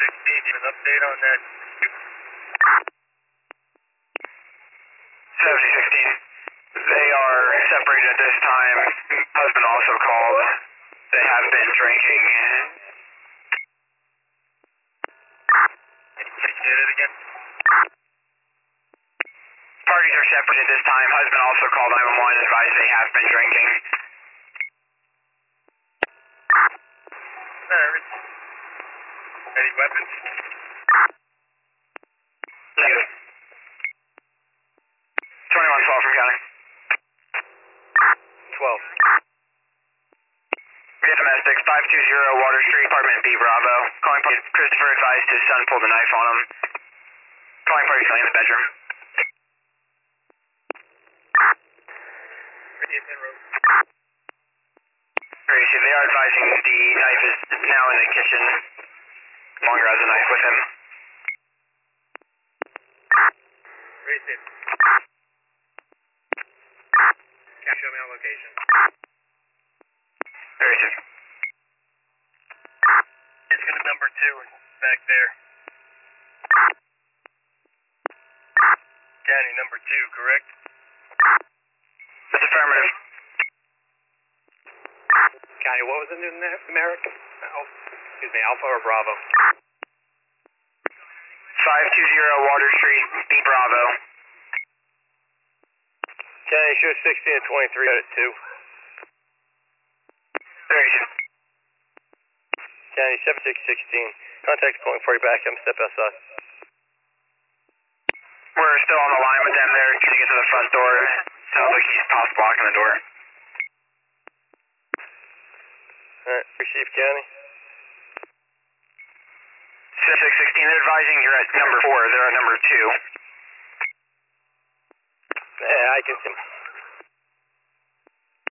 give an update on that. 7016. They are separated at this time. Husband also called. They have been drinking. Say that again? Parties are separate at this time. Husband also called 911, advised they have been drinking. Any weapons? Negative. 2112 from county. 12. We got domestics, 520 Water Street, apartment B, Bravo. Calling party, Christopher advised his son pulled a knife on him. Calling party in the bedroom. Gracie, they are advising the knife is now in the kitchen. Longer has a knife with him. Gracie. Can't show me on location. Gracie. It's gonna number 2 back there. County number 2, correct? That's affirmative. County, what was the new numeric? Excuse me, Alpha or Bravo? 520 Water Street, B, Bravo. County, show 16 and 23 at 2. Gracie. County, 7616. Contact pulling 40 back. I'm step outside. We're still on the line with them. They're trying to get to the front door. Sounds like he's past blocking the door. Alright, receive County. 6616, they're advising you're at number 4. They're at number 2. Yeah, I can.